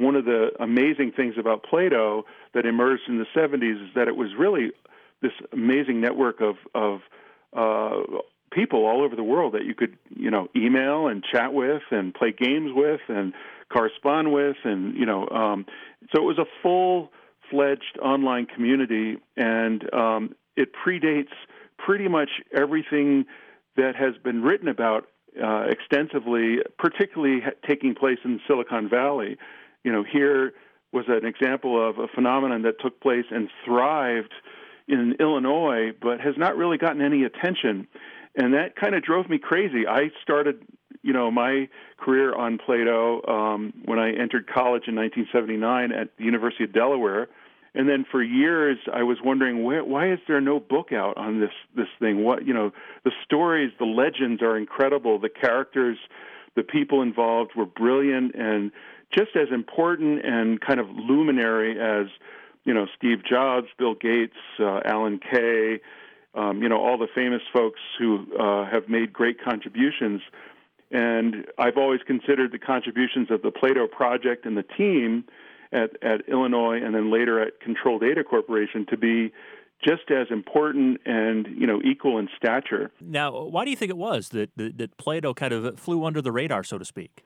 one of the amazing things about Plato that emerged in the 70s is that it was really this amazing network of people all over the world that you could, email and chat with and play games with and correspond with. And, so it was a full-fledged online community, and it predates pretty much everything that has been written about extensively, particularly taking place in Silicon Valley. Here was an example of a phenomenon that took place and thrived in Illinois, but has not really gotten any attention. And that kind of drove me crazy. I started, my career on Plato when I entered college in 1979 at the University of Delaware. And then for years, I was wondering, why is there no book out on this thing? The stories, the legends are incredible. The characters, the people involved were brilliant and just as important and kind of luminary as, Steve Jobs, Bill Gates, Alan Kay, all the famous folks who have made great contributions. And I've always considered the contributions of the Plato Project and the team at Illinois and then later at Control Data Corporation to be just as important and, equal in stature. Now, why do you think it was that Plato kind of flew under the radar, so to speak?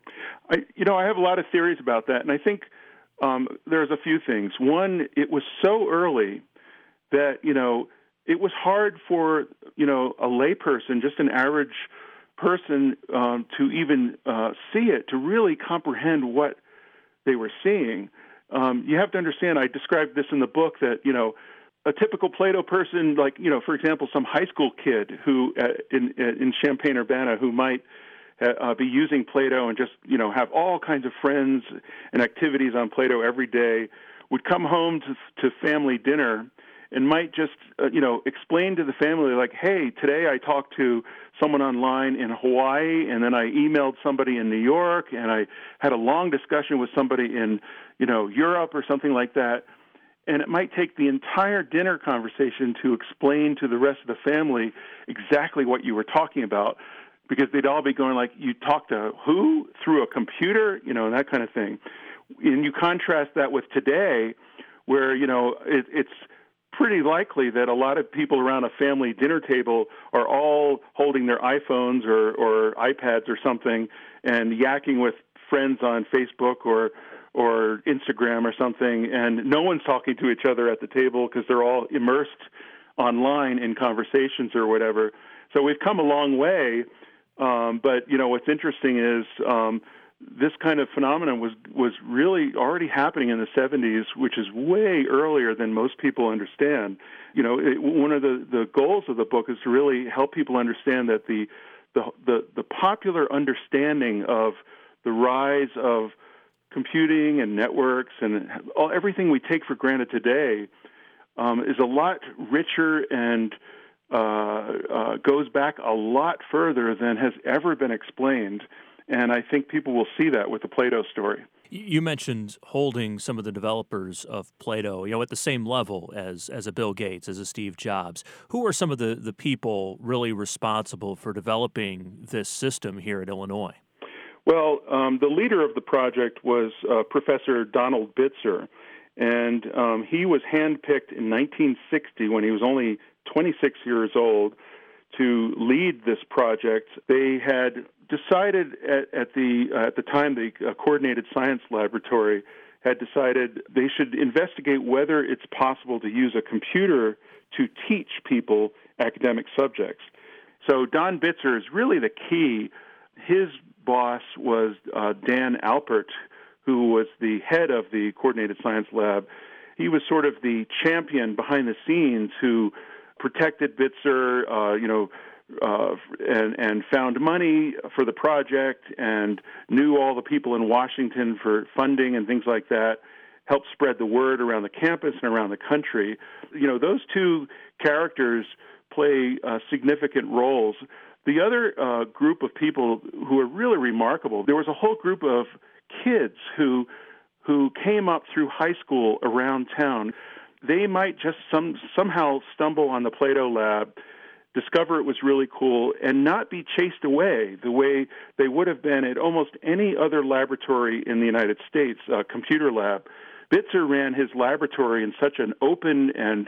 I have a lot of theories about that, and I think there's a few things. One, it was so early that, it was hard for, a layperson, just an average person, to even see it, to really comprehend what they were seeing. You have to understand, I described this in the book, that, a typical Plato person, like, for example, some high school kid who in Champaign-Urbana who might be using Plato and just, have all kinds of friends and activities on Plato every day, would come home to family dinner and might just, explain to the family, like, hey, today I talked to someone online in Hawaii, and then I emailed somebody in New York, and I had a long discussion with somebody in, Europe or something like that. And it might take the entire dinner conversation to explain to the rest of the family exactly what you were talking about, because they'd all be going like, you talked to who? Through a computer? And that kind of thing. And you contrast that with today, where, it's pretty likely that a lot of people around a family dinner table are all holding their iPhones or iPads or something and yakking with friends on Facebook or Instagram or something, and no one's talking to each other at the table because they're all immersed online in conversations or whatever. So we've come a long way, but what's interesting is this kind of phenomenon was really already happening in the 70s, which is way earlier than most people understand. One of the goals of the book is to really help people understand that the popular understanding of the rise of computing and networks and everything we take for granted today is a lot richer and goes back a lot further than has ever been explained. And I think people will see that with the Plato story. You mentioned holding some of the developers of Plato, at the same level as a Bill Gates, as a Steve Jobs. Who are some of the people really responsible for developing this system here at Illinois? Well, the leader of the project was Professor Donald Bitzer, and he was handpicked in 1960 when he was only 26 years old to lead this project. They had decided at the time, the Coordinated Science Laboratory had decided they should investigate whether it's possible to use a computer to teach people academic subjects. So Don Bitzer is really the key. His boss was Dan Alpert, who was the head of the Coordinated Science Lab. He was sort of the champion behind the scenes who protected Bitzer, and found money for the project and knew all the people in Washington for funding and things like that, helped spread the word around the campus and around the country. Those two characters play significant roles. The other group of people who are really remarkable, there was a whole group of kids who came up through high school around town. They might just somehow stumble on the Plato Lab. discover it was really cool, and not be chased away the way they would have been at almost any other laboratory in the United States, computer lab. Bitzer ran his laboratory in such an open and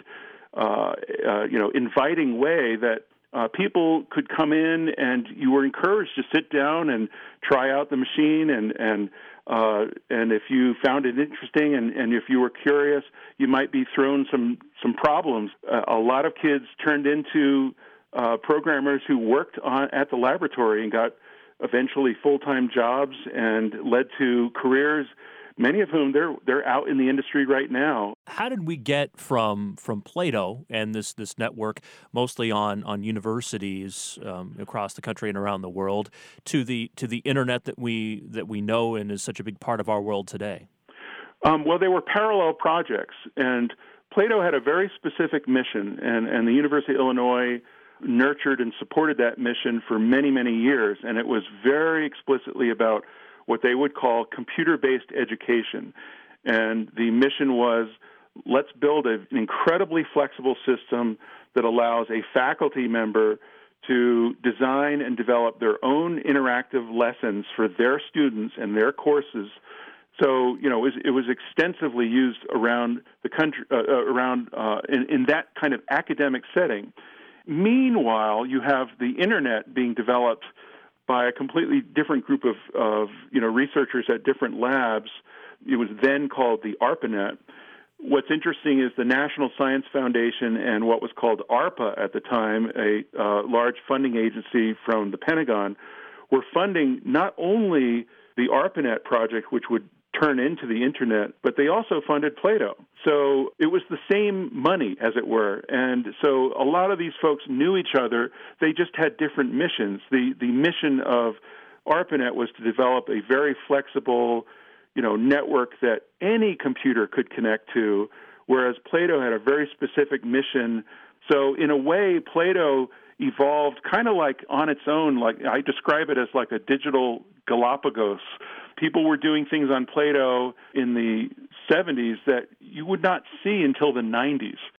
inviting way that people could come in, and you were encouraged to sit down and try out the machine, and if you found it interesting and if you were curious, you might be thrown some problems. A lot of kids turned into programmers who worked at the laboratory and got eventually full-time jobs and led to careers. Many of whom they're out in the industry right now. How did we get from Plato and this network, mostly on universities across the country and around the world, to the internet that we know and is such a big part of our world today? Well, they were parallel projects, and Plato had a very specific mission, and the University of Illinois nurtured and supported that mission for many, many years, and it was very explicitly about what they would call computer-based education. And the mission was, let's build an incredibly flexible system that allows a faculty member to design and develop their own interactive lessons for their students and their courses. So, it was extensively used around the country, in that kind of academic setting. Meanwhile, you have the internet being developed by a completely different group of researchers at different labs. It was then called the ARPANET. What's interesting is the National Science Foundation and what was called ARPA at the time, a large funding agency from the Pentagon, were funding not only the ARPANET project, which would turn into the internet, but they also funded Plato. So it was the same money, as it were. And so a lot of these folks knew each other. They just had different missions. The mission of ARPANET was to develop a very flexible, network that any computer could connect to, whereas Plato had a very specific mission. So in a way, Plato evolved kind of like on its own. Like I describe it as like a digital Galapagos. People were doing things on Plato in the 70s that you would not see until the 90s.